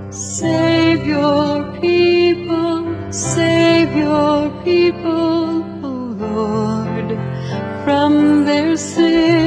Save your people, O Lord, from their sin.